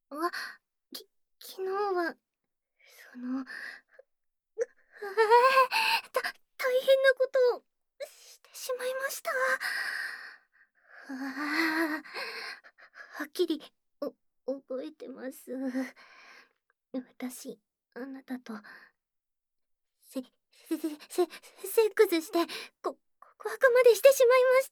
あ、昨日は、その、大変なことをしてしまいました。はっきり、覚えてます。私、あなたと、せ、セックスして、告白までしてしまいました。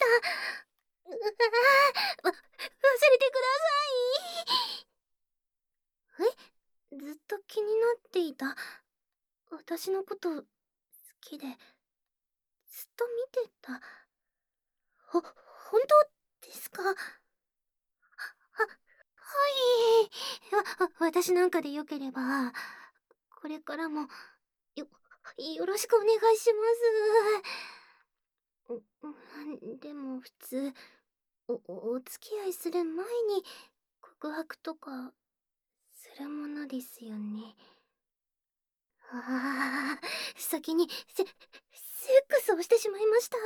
忘れてください。ずっと気になっていた。私のこと好きで、ずっと見てた。本当ですか？はい。私なんかでよければ、これからも、よ、よろしくお願いします。でも普通、お付き合いする前に告白とかするものですよね。先にセックスをしてしまいました。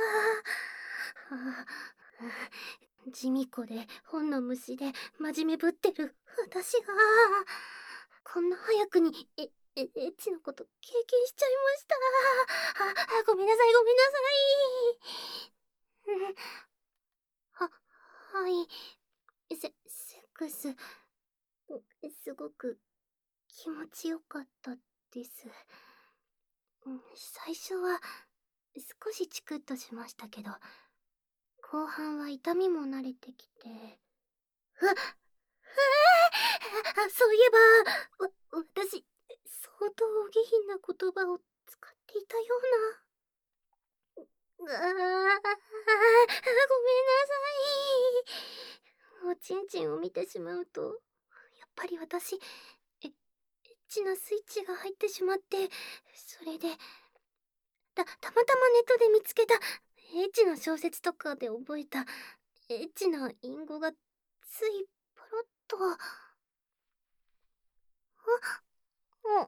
地味子で本の虫で真面目ぶってる私がこんな早くにエッチのこと経験しちゃいました。ごめんなさい、ごめんなさい。はい。セックス、すごく気持ちよかったです。最初は少しチクッとしましたけど、後半は痛みも慣れてきて、そういえば、私、相当お下品な言葉を使っていたような。ごめんなさい。おちんちんを見てしまうと、やっぱり私、エッチなスイッチが入ってしまって、それで、たまたまネットで見つけた、エッチな小説とかで覚えた、エッチな隠語が、つい、ポロッと、あ、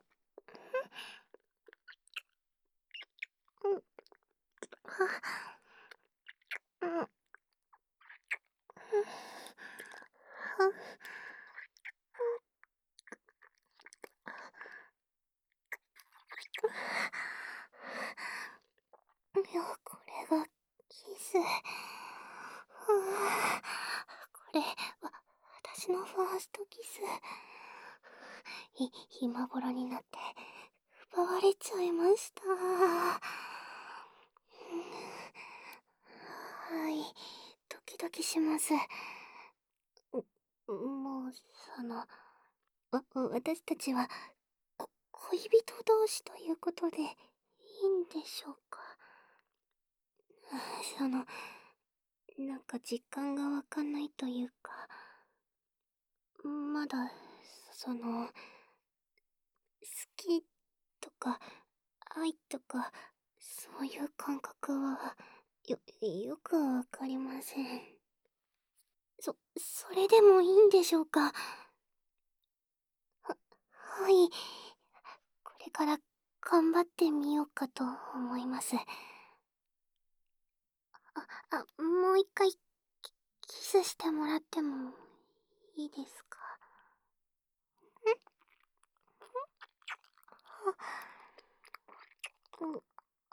うん、うん、うん、いや、これが、キス。これ、私のファーストキス。今頃になって、奪われちゃいました。はい、ドキドキします。もう、私たちは、恋人同士ということでいいんでしょうか？その、なんか実感がわかんないというか、まだ、好きとか、愛とか、そういう感覚は、よくわかりません。それでもいいんでしょうか？はい。これから頑張ってみようかと思います。もう一回キスしてもらってもいいですか？うん、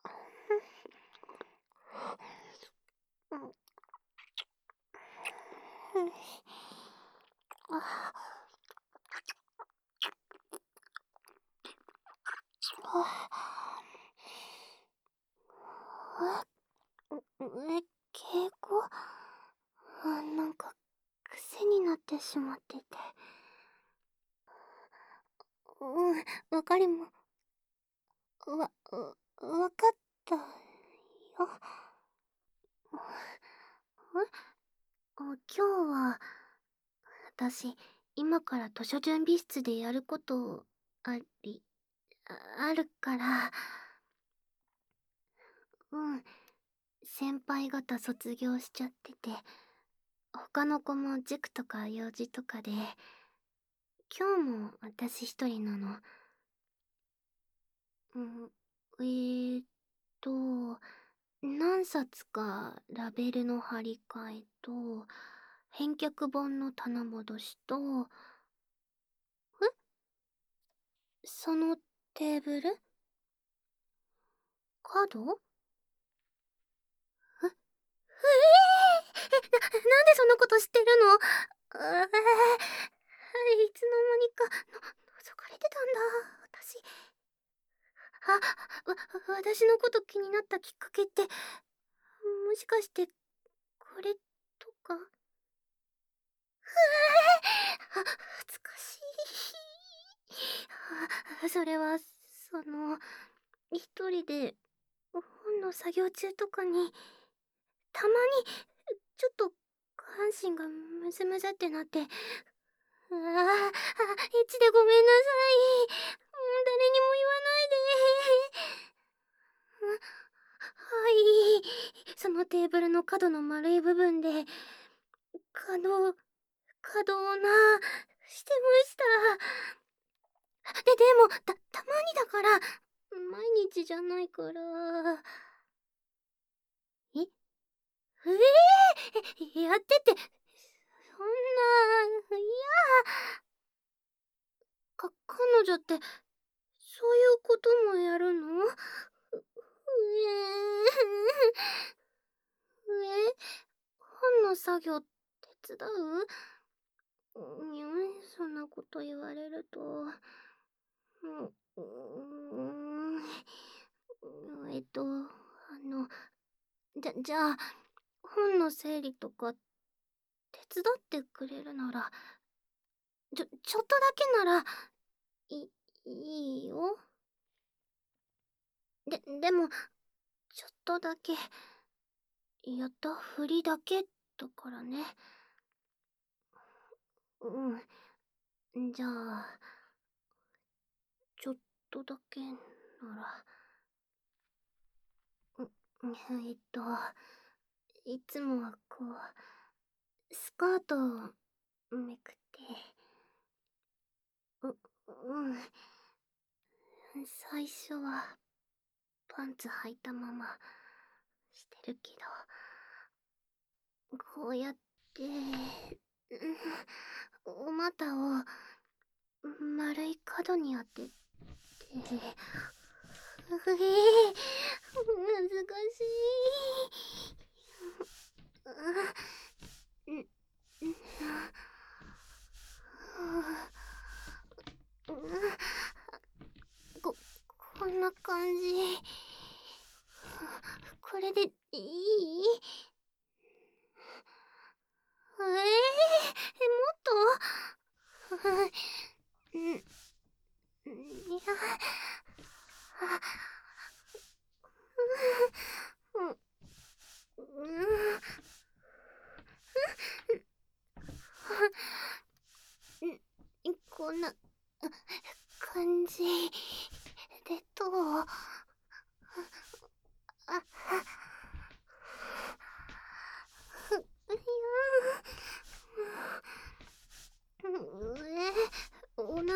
うん、うん、あ、敬語なんか癖になってしまってて。わかりも、わかったよ。今日は、私、今から図書準備室でやることあり、あるから、先輩方卒業しちゃってて、他の子も塾とか用事とかで、今日も私一人なの。うん、えーっと、何冊かラベルの貼り替えと、返却本の棚戻しと、 そのテーブル？角？なんでそんなこと知ってるの？いつの間にか覗かれてたんだ、私。私のこと気になったきっかけって、もしかして、これとか？恥ずかしい。それは、一人で本の作業中とかに、たまに、ちょっと下半身がムズムズってなって、エッチでごめんなさい。誰にも言わないで。はい。そのテーブルの角の丸い部分で、可動な、してました。でも、たまにだから、毎日じゃないから。えやってって、そんな、彼女って、そういうこともやるの？本の作業手伝う？そんなこと言われると。うーん、の、じゃあ、本の整理とか手伝ってくれるなら、ちょっとだけなら、い、いいよ。でも、ちょっとだけ、やったふりだけだからね。じゃあ、ちょっとだけなら。えっと、いつもはこう、スカートをめくって、うん、最初はパンツ履いたまましてるけど、こうやって、お股を丸い角に当てて、難しい。こ、こんな感じ。これでいい？もっといや、こんな感じでどう？いやおなネ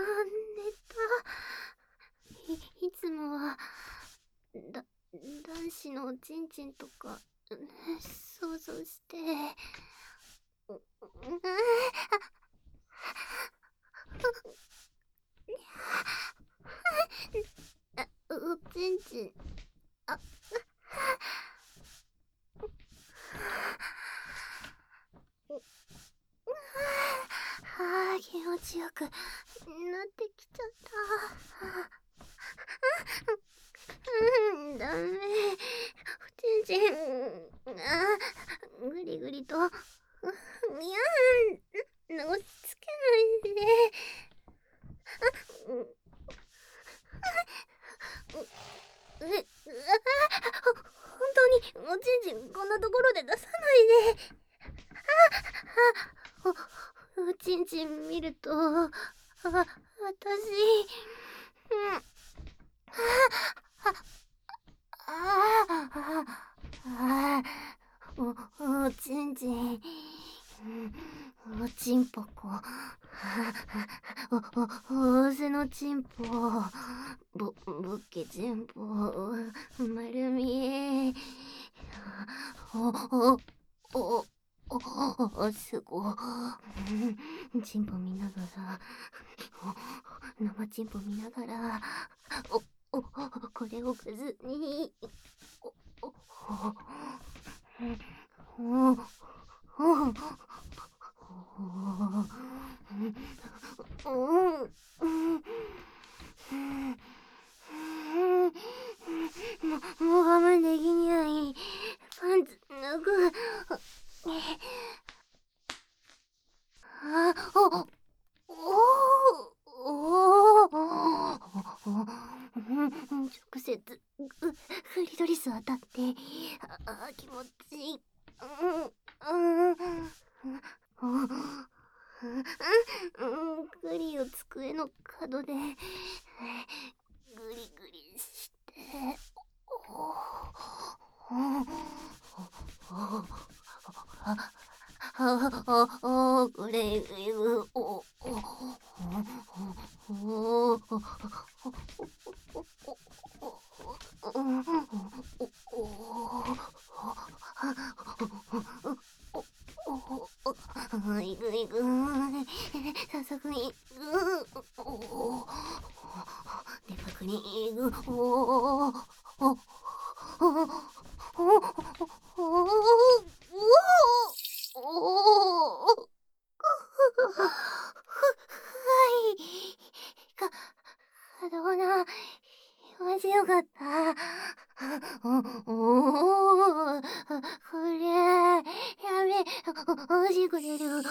タ。いつもは男子のおちんちんとか想像しておちんちん、あ気持ちよくなってきちゃった。ダメ。おちんちん、ぐりぐりと。いや押し付けないで。本当におちんちんこんなところで出さないで。おちんちん見ると、私、おちんちん、おちんぽこ、おせのちんぽ、ぼっけちんぽ、丸見え、お、お、すごい。チンポ見ながら、 生チンポ見ながら、これをぐずに、お、お、お、もう我慢できにゃい。パンツ脱ぐ。あ、お直接クリトリス当たって、気持ちいい。グリを机の角でグリグリして、グレイグ、いぐいぐ早速いぐでかくにいぐはいか可動な気持ちよかった。これやめ押してくれる。